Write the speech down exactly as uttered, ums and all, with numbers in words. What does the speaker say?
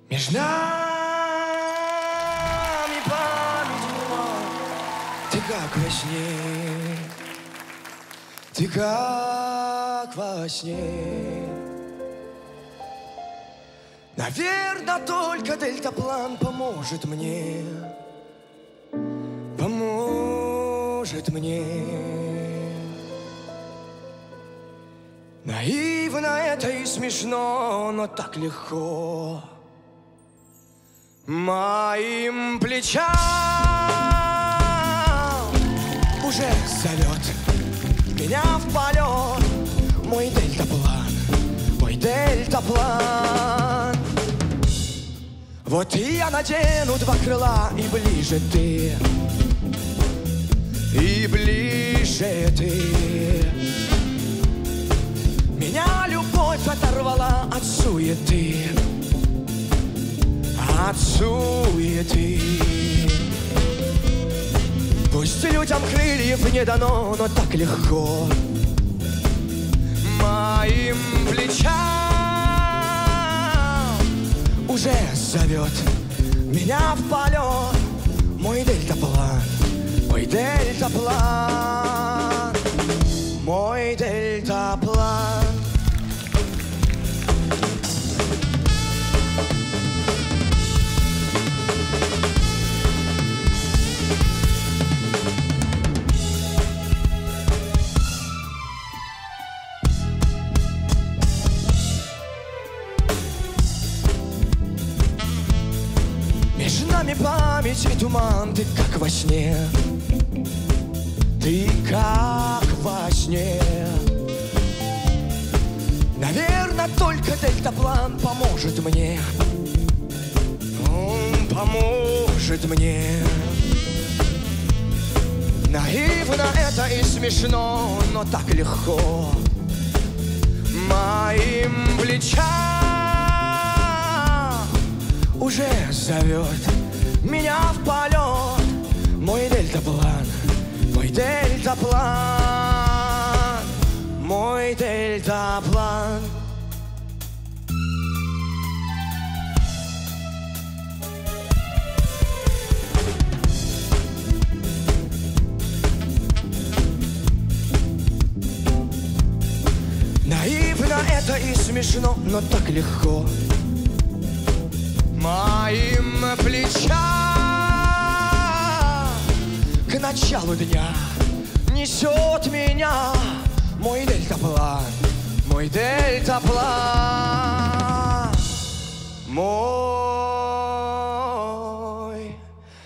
Между нами память была, ты как во сне, ты как во сне. Наверно, только дельтаплан поможет мне, поможет мне. Наивно это и смешно, но так легко. Моим плечам уже зовет меня в полет мой дельтаплан, мой дельтаплан. Вот и я надену два крыла, и ближе ты, и ближе ты. Меня любовь оторвала от суеты, от суеты. Пусть людям крыльев не дано, но так легко. Моим плечам уже зовет меня в полет мой дельтаплан, мой дельтаплан, мой дельтаплан. Между нами память и туман, ты как во сне, ты как во сне. Наверно, только дельтаплан поможет мне, он поможет мне. Наивно это и смешно, но так легко. Моим плечам уже зовет меня в полет мой дельтаплан, мой дельтаплан, мой дельтаплан. Наивно это и смешно, но так легко. Моим плечам к началу дня несет меня мой дельтаплан, мой дельтаплан.